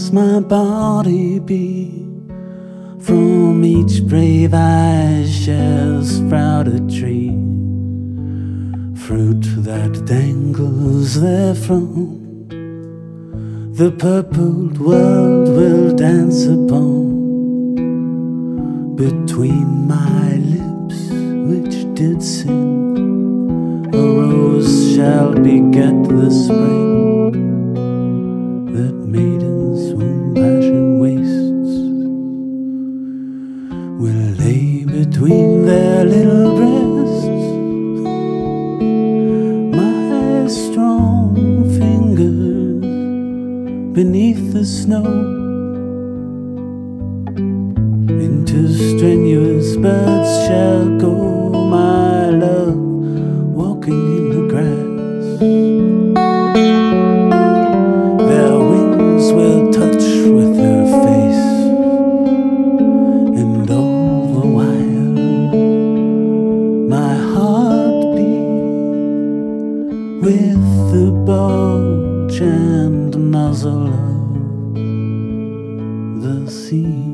must my body be? From each brave eye shall sprout a tree, fruit that dangles therefrom the purpled world will dance upon. Between my lips which did sing, a rose shall beget the spring that maidens whom passion wastes will lay between their little breasts. My strong fingers beneath the snow, into strenuous birds shall go, my love, walking in the grass. Their wings will touch with her face, and all the while my heart beat with the bulge and nozzle of the sea.